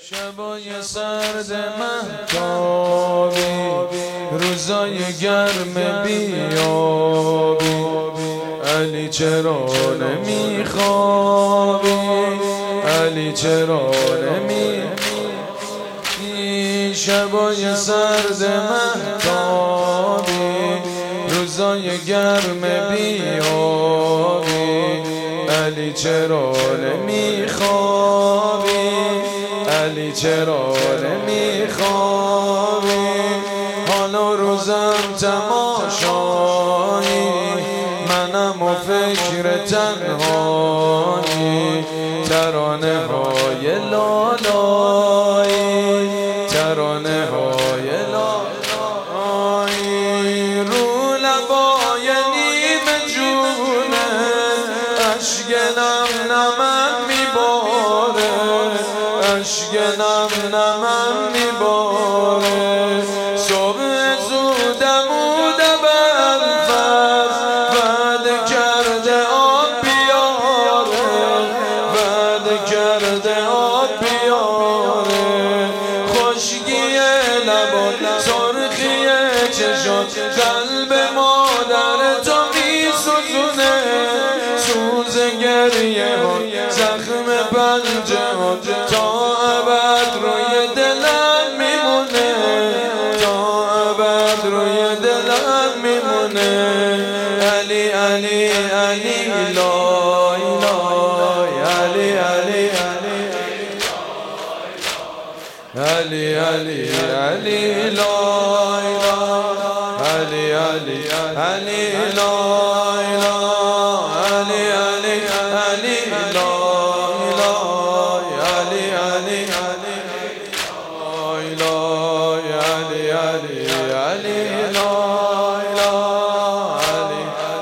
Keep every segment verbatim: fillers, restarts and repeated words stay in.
شبای سرد مهتابی، روزای گرم بیابی، علی چرا نمیخوابی؟ علی چرا نمیخوابی؟ شبای سرد مهتابی، روزای گرم بیابی، علی چرا نمیخوابی؟ علی چرا نمیخوابی؟ حالا روزم تماشایی، منم و فکر تنهایی، ترانه های لالایی، ترانه های لالایی، رو لبای نیمه جونه اشکم نمن میباره، اشکم نمن میباره. صبح زودم و دبل فرد بعد کرده آب بیاره، بعد کرده آب بیاره. خشکی لبات، سرخی چشات، قلب مادر تو میسوزونه. سوز گریه ها، زخم پنجه ها، تا ابد روی دلم میمونه، تا ابد روی دلم میمونه. علی علی علی لای لای، علی علی علی علی علی لای لای، علی علی علی لای لای، علی علی علی لای لای، علی علی علی لای لای، علی علی علی لای لای،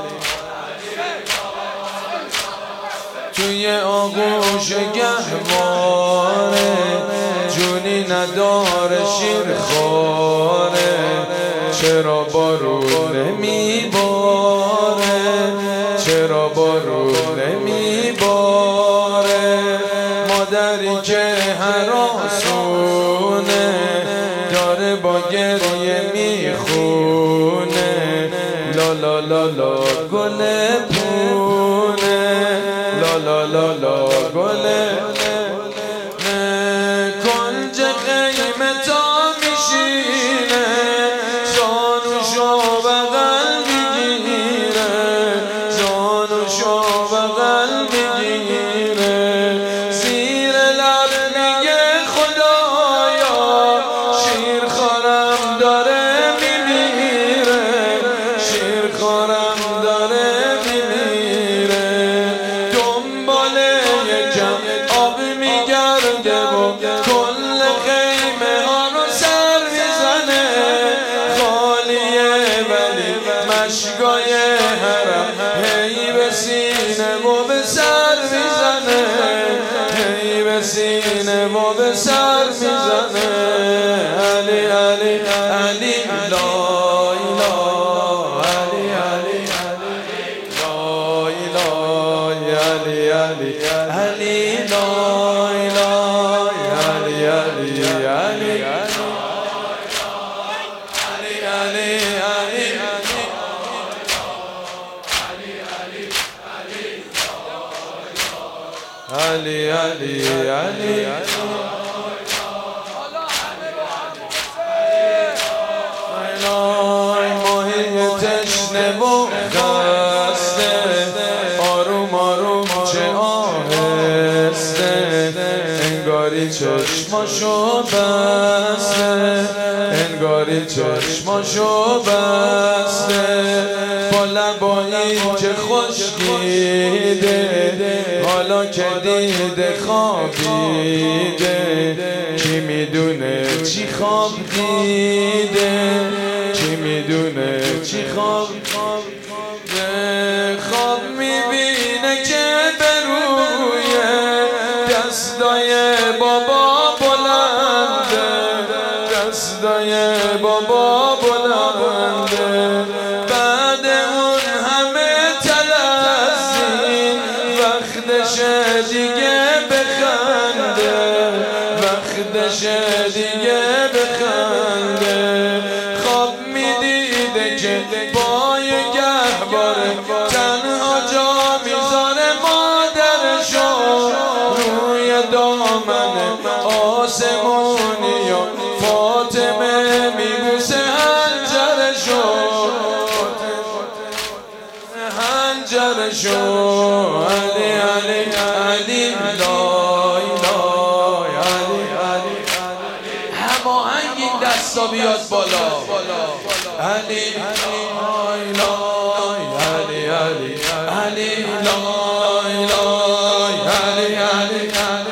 توی آغوش گهواره جونی نداره شیر خواره. چرا بارون نمیباره؟ چرا بارون نمیباره؟ مادری که هراسونه داره با گریه میخونه. لا لا لا لا گل پونه، لا لا لا لا گل کنج خیمه تا میشینه، زانوشو بغل میگیره، زانوشو بغل میگیره. زیر لب میگه خدایا شیر خورم داره میمیره، شیر خورم داره میمیره. دنبال یکم آب میگرده و کل خیمه ها رو سر میزنه. خالیه ولی مشگای حرم هی به سینه و به سر میزنه، هی به سینه و به سر میزنه. علی علی علی لای لای، علی علی لای لای، علی علی علی لای لای، علی علی علی علی علی علی ماهی تشنه و خسته، آروم آروم چه آهسته، انگاری چشماشو بسته، انگاری چشماشو بسته. با لبایی که خشکیده، حالا که دیده خوابیده. کی میدونه چی خواب دیده؟ کی میدونه چی خواب دیده؟ خواب میبینه که به روی دستای بابا بلنده، دستای بابا بلنده. بعد اون همه تلزی وقتشه دیگه بخنده، وقت خندش دیگه بخنده خواب میدیده که پای گهواره تنها جا میذاره مادرشو روی دامن آسمونی و فاطمه میبوسه هنجرشو هنجرشو علی علی علی لای لای علی علی هماهنگ این دستا بیاد بالا علی لای لای علی علی علی لای لای علی علی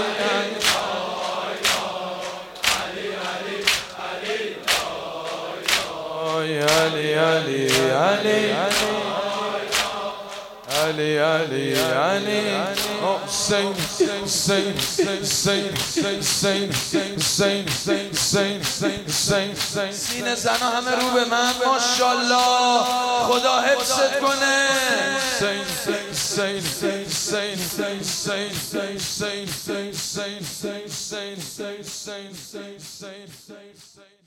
علی علی علی Ali, Ali, Ali, oh, sing, sing, sing, sing, sing, sing, sing, sing, sing, sing, sing, sing, sing, sing. سینه زنا همه رو به من ماشاءالله خدا حفظت کنه. Sing, sing, sing, sing, sing, sing, sing, sing, sing, sing, sing, sing, sing, sing, sing, sing, sing, sing.